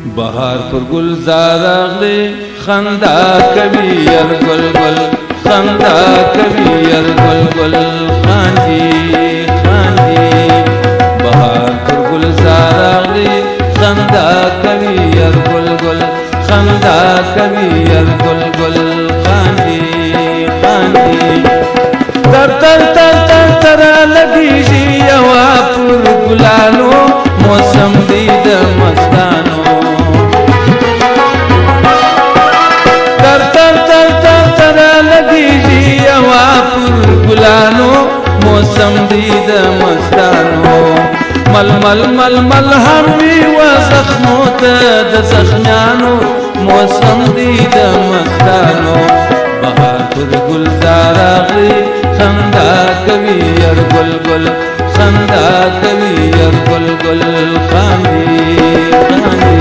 بهار پر گلزار اغلی خندا کوي ير گل گل خندا کوي ير گل گل خاندي خاندي بهار پر گلزار اغلی خندا کوي ير گل گل خندا کوي ير گل گل خاندي خاندي تر تر تر تر تر لګيږي یوا پر ګلانو موسم دی د مستانو تر تر تر تر تر لګيږي یوا پر ګلانو موسم دی د مستانو مل مل مل مل هم وی و زخمو ته د زخمیانو موسم دی د مستانو بهار پر گلزار اغلی خندا کوي ير گل گل خندا کوي ير گل گل خاندي خاندي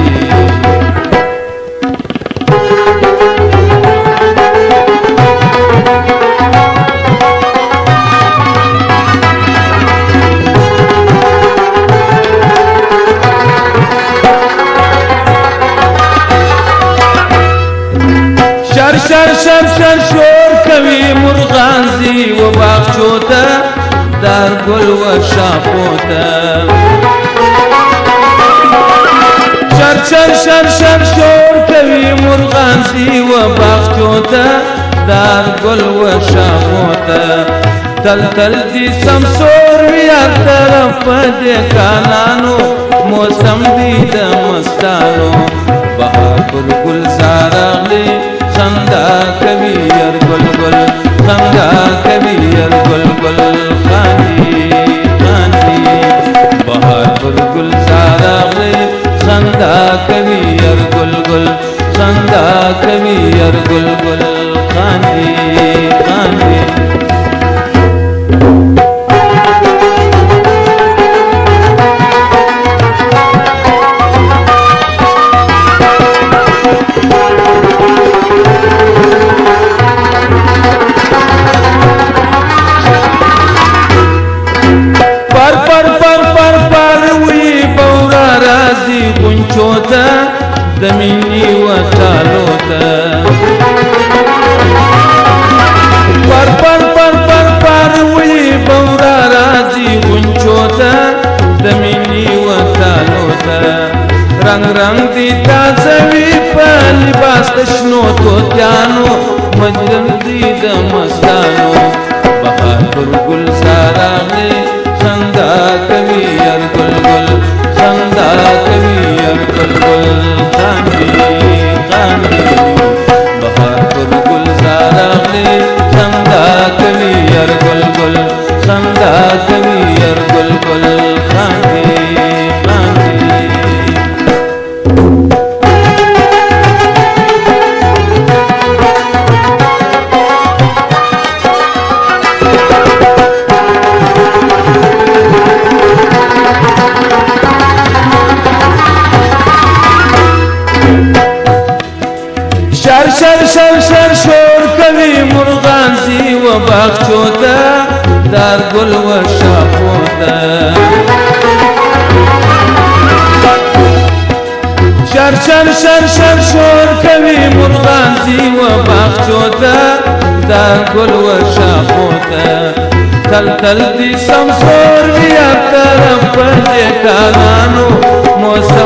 شر شر شر شر شور کوي مرغان زی و باغچو ته دار گل و شاپو ته شر شر شر شر شور کوي مرغان زی و باغچو ته دار گل و شاپو ته تل تل دی سمسور وی هر طرف دې کانانو موسم دی د مستانو بهار پر گلزار اغلی خندا کوي ير گل گل خندا کوي ير گل گل خاندي خاندي بهار پر گلزار اغلی خندا کوي ير گل گل خندا کوي ير گل گل خاندي خاندي غنچوتا دمینی و تالوتا پر پر پر پر پر وی بورا رازی غنچوتا دمینی و تالوتا رنگ رنگ دی تازوی پا لباس تشنو توتیانو مجرم دی دمستانو بهار پر گلزار اغلی خندا کوي ير گل گل خندا کوي ير گل گل خاندي خاندي بهار پر گلزار اغلی خندا کوي ير گل گل خندا کوي ير گل گل خاندي خاندي شر شر شر شر شور کوي مرغان زی و باغچو ته دار گل و شاپو ته شر شر شر شر شور کوي مرغان زی و باغچو ته دار گل و شاپو ته تل تل دی سمسور وی هر طرف دې کانانو موسم